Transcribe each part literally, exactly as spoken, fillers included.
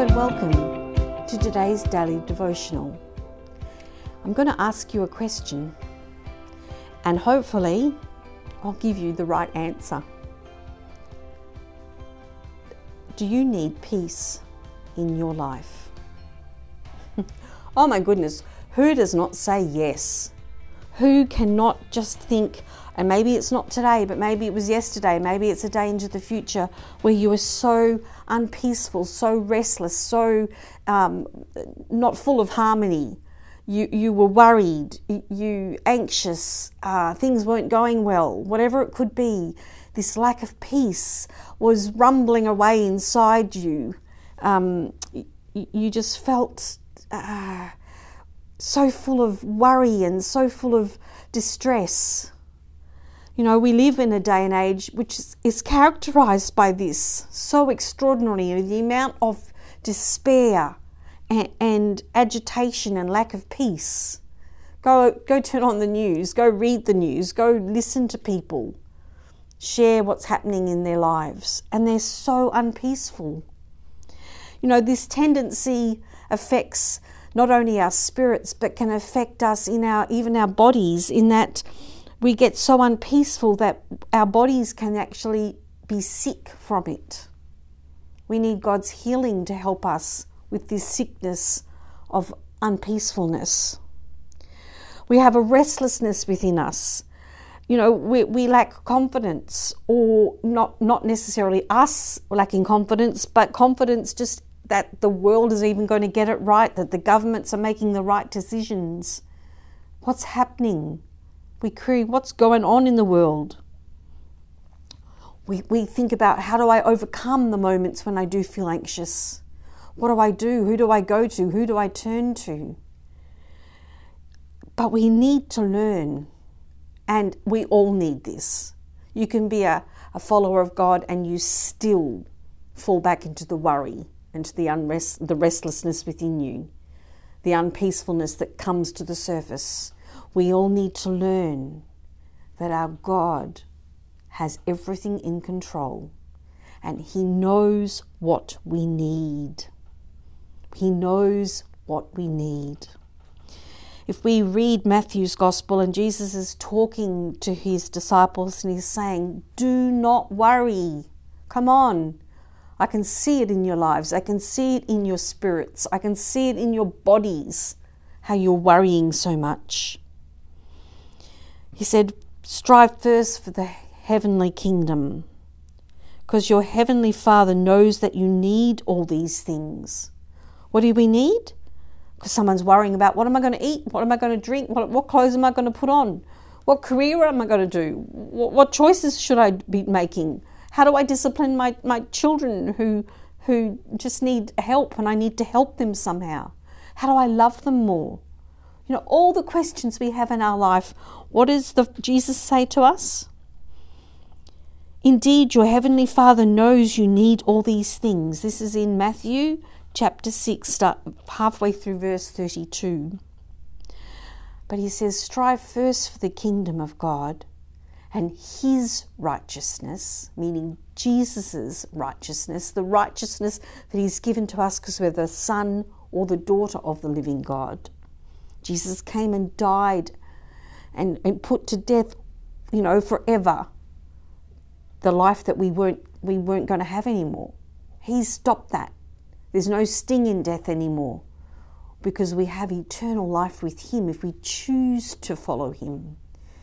and welcome to today's daily devotional. I'm going to ask you a question and hopefully I'll give you the right answer. Do you need peace in your life? Oh my goodness, who does not say yes? Who cannot just think, and maybe it's not today, but maybe it was yesterday, maybe it's a day into the future, where you were so unpeaceful, so restless, so um, not full of harmony. You you were worried, you anxious, uh, things weren't going well, whatever it could be. This lack of peace was rumbling away inside you. Um, you, you just felt uh, so full of worry and so full of distress. You know, we live in a day and age which is, is characterized by this, so extraordinary, the amount of despair and, and agitation and lack of peace. Go, go turn on the news, go read the news, go listen to people share what's happening in their lives, and they're so unpeaceful. You know, this tendency affects not only our spirits, but can affect us in our, even our bodies, in that we get so unpeaceful that our bodies can actually be sick from it. We need God's healing to help us with this sickness of unpeacefulness. We have a restlessness within us. You know, we, we lack confidence, or not, not necessarily us lacking confidence, but confidence just that the world is even going to get it right, that the governments are making the right decisions. What's happening? We query what's going on in the world. We, we think about, how do I overcome the moments when I do feel anxious? What do I do? Who do I go to? Who do I turn to? But we need to learn, and we all need this. You can be a, a follower of God and you still fall back into the worry, into the unrest, the restlessness within you, the unpeacefulness that comes to the surface. We all need to learn that our God has everything in control and He knows what we need. He knows what we need. If we read Matthew's Gospel and Jesus is talking to His disciples and He's saying, do not worry. Come on. I can see it in your lives. I can see it in your spirits. I can see it in your bodies, how you're worrying so much. He said, strive first for the heavenly kingdom, because your heavenly Father knows that you need all these things. What do we need? Because someone's worrying about, what am I going to eat? What am I going to drink? What, what clothes am I going to put on? What career am I going to do? What, what choices should I be making? How do I discipline my, my children who, who just need help and I need to help them somehow? How do I love them more? You know, all the questions we have in our life, what does the, Jesus say to us? Indeed, your heavenly Father knows you need all these things. This is in Matthew chapter six, start halfway through verse thirty-two. But He says, strive first for the kingdom of God and His righteousness, meaning Jesus's righteousness, the righteousness that He's given to us because we're the son or the daughter of the living God. Jesus came and died and, and put to death, you know, forever, the life that we weren't we weren't going to have anymore. He's stopped that. There's no sting in death anymore, because we have eternal life with Him if we choose to follow Him.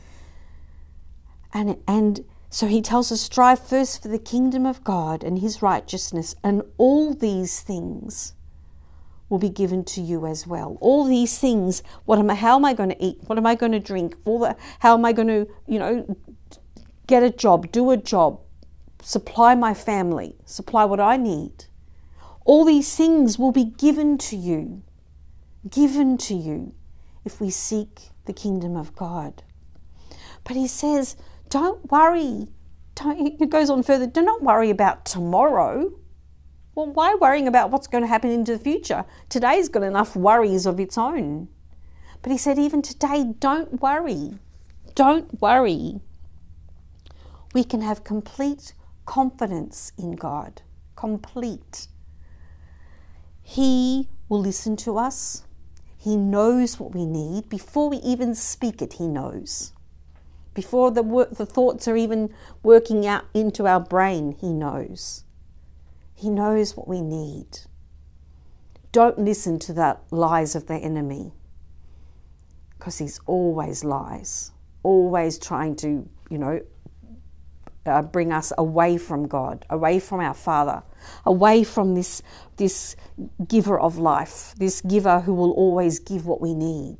And, and so He tells us, strive first for the kingdom of God and His righteousness, and all these things will be given to you as well. All these things, what am I, how am I going to eat? What am I going to drink? All the, how am I going to, you know, get a job, do a job, supply my family, supply what I need? All these things will be given to you, given to you if we seek the kingdom of God. But He says, don't worry. Don't, it goes on further, do not worry about tomorrow. Well, why worrying about what's going to happen into the future? Today's got enough worries of its own. But He said, even today, don't worry. Don't worry. We can have complete confidence in God. Complete. He will listen to us. He knows what we need. Before we even speak it, He knows. Before the, work, the thoughts are even working out into our brain, He knows. He knows what we need. Don't listen to the lies of the enemy, because he's always lies, always trying to, you know, uh, bring us away from God, away from our Father, away from this, this giver of life, this giver who will always give what we need.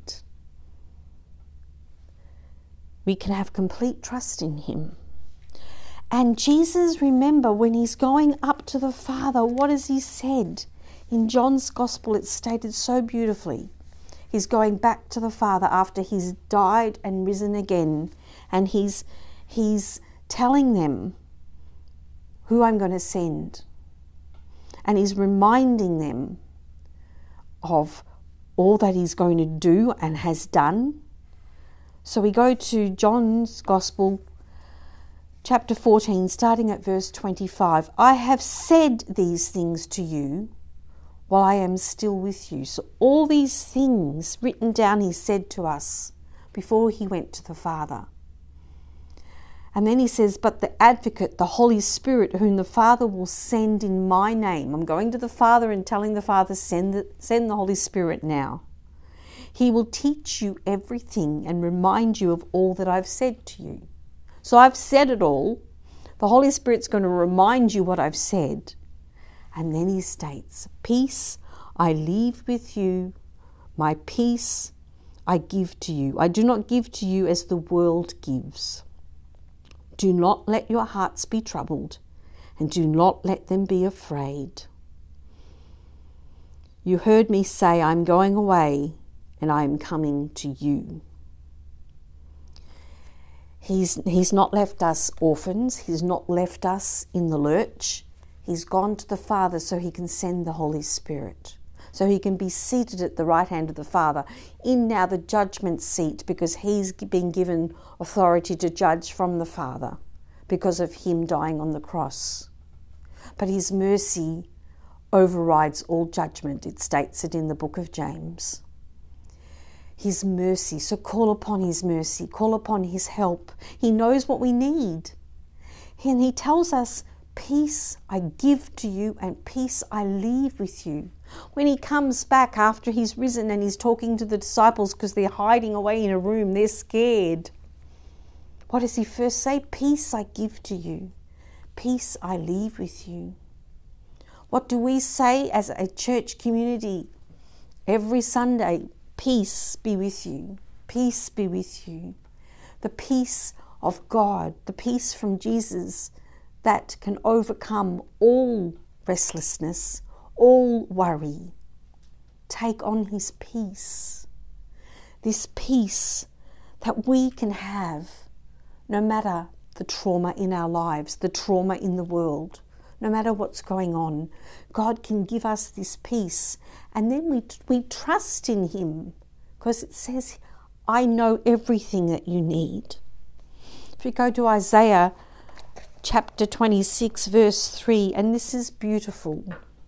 We can have complete trust in Him. And Jesus, remember, when He's going up to the Father, what has He said? In John's Gospel, it's stated so beautifully. He's going back to the Father after He's died and risen again, and He's, he's telling them who I'm going to send. And He's reminding them of all that He's going to do and has done. So we go to John's Gospel, chapter fourteen, starting at verse twenty-five. I have said these things to you while I am still with you. So all these things written down He said to us before He went to the Father. And then He says, but the Advocate, the Holy Spirit, whom the Father will send in my name. I'm going to the Father and telling the Father, send the, send the Holy Spirit now. He will teach you everything and remind you of all that I've said to you. So I've said it all. The Holy Spirit's going to remind you what I've said. And then He states, peace I leave with you, my peace I give to you. I do not give to you as the world gives. Do not let your hearts be troubled, and do not let them be afraid. You heard me say, I'm going away, and I am coming to you. He's, he's not left us orphans. He's not left us in the lurch. He's gone to the Father so He can send the Holy Spirit, so He can be seated at the right hand of the Father in now the judgment seat, because He's been given authority to judge from the Father because of Him dying on the cross. But His mercy overrides all judgment. It states it in the book of James. His mercy. So call upon His mercy. Call upon His help. He knows what we need. And He tells us, peace I give to you and peace I leave with you. When He comes back after He's risen and He's talking to the disciples because they're hiding away in a room, they're scared. What does He first say? Peace I give to you. Peace I leave with you. What do we say as a church community every Sunday? Peace be with you. Peace be with you. The peace of God, the peace from Jesus that can overcome all restlessness, all worry. Take on His peace. This peace that we can have no matter the trauma in our lives, the trauma in the world, no matter what's going on. God can give us this peace, and then we, we trust in Him, because it says, I know everything that you need. If we go to Isaiah chapter twenty-six, verse three, and this is beautiful.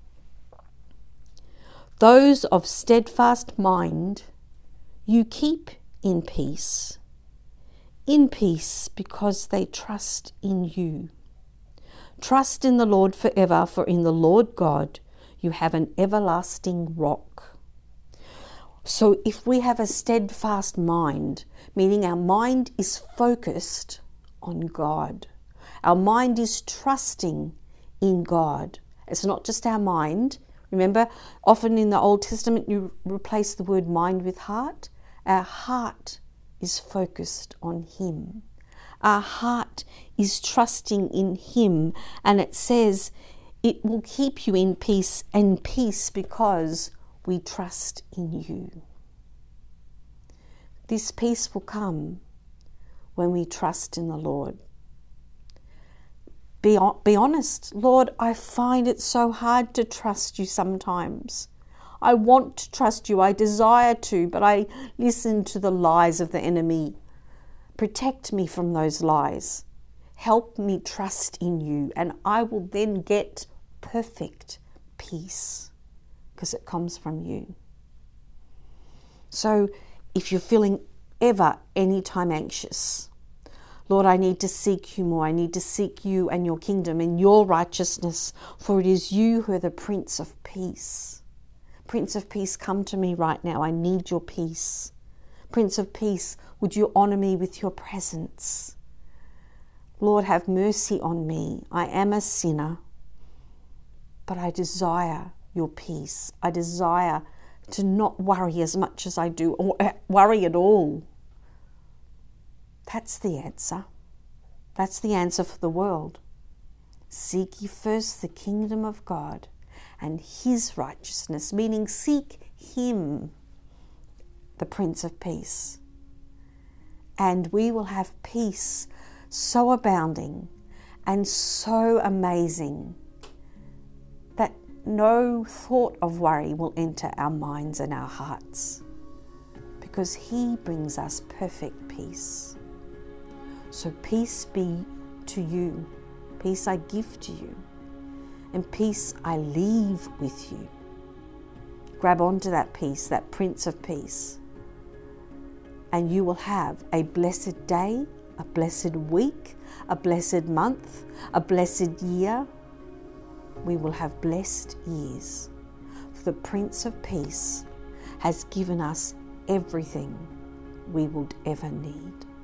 Those of steadfast mind you keep in peace, in peace because they trust in you. Trust in the Lord forever, for in the Lord God you have an everlasting rock. So if we have a steadfast mind, meaning our mind is focused on God, our mind is trusting in God. It's not just our mind. Remember, often in the Old Testament you replace the word mind with heart. Our heart is focused on Him. Our heart is trusting in Him, and it says it will keep you in peace, and peace because we trust in you. This peace will come when we trust in the Lord. Be, be honest. Lord, I find it so hard to trust you sometimes. I want to trust you. I desire to, but I listen to the lies of the enemy. Protect me from those lies. Help me trust in you, and I will then get perfect peace. because it comes from you. So if you're feeling ever, anytime anxious, Lord, I need to seek you more. I need to seek you and your kingdom and your righteousness, for it is you who are the Prince of Peace. Prince of Peace, come to me right now. I need your peace. Prince of Peace, would you honor me with your presence? Lord, have mercy on me. I am a sinner, but I desire your peace. I desire to not worry as much as I do, or worry at all. That's the answer. That's the answer for the world. Seek ye first the kingdom of God and his righteousness, meaning seek him, the Prince of Peace. And we will have peace so abounding and so amazing that no thought of worry will enter our minds and our hearts, because he brings us perfect peace. So peace be to you, peace I give to you, and peace I leave with you. Grab onto that peace, that Prince of Peace, and you will have a blessed day, a blessed week, a blessed month, a blessed year. We will have blessed years, for the Prince of Peace has given us everything we would ever need.